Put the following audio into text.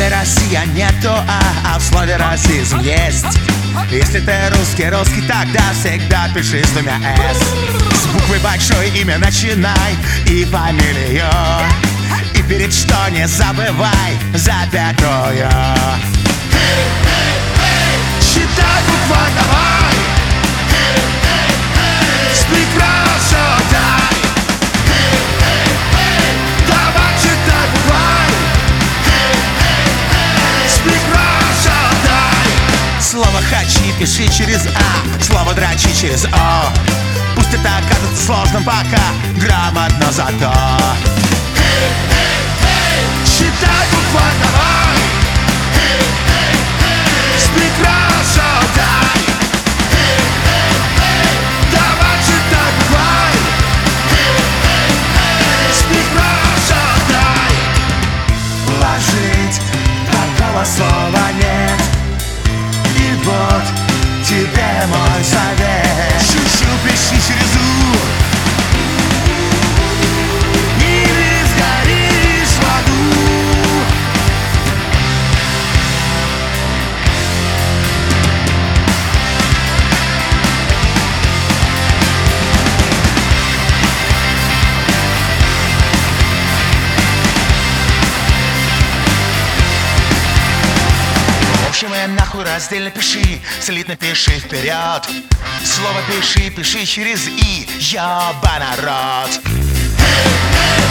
слове Россия нету а в слове расизм есть. Если ты русский, тогда всегда пиши с двумя «с». С буквы большой имя начинай и фамилию, и перед что не забывай запятую. Считай буква давай, с прекрасотой. Давай считай буква, с прекрасотой. Слово «хачи» пиши через «а», слово «драчи» через «о». Пусть это окажется сложным пока, грамотно зато. Считай буква давай, с прекрасотой. Давай считай буква, с прекрасотой. Ложить такого слова нет, и вот тебе мой совет. Щу-щу пиши через «у», или сгоришь в аду. В общем, нахуй раздельно пиши, слитно пиши вперед. Слово пиши через «и», ёба народ.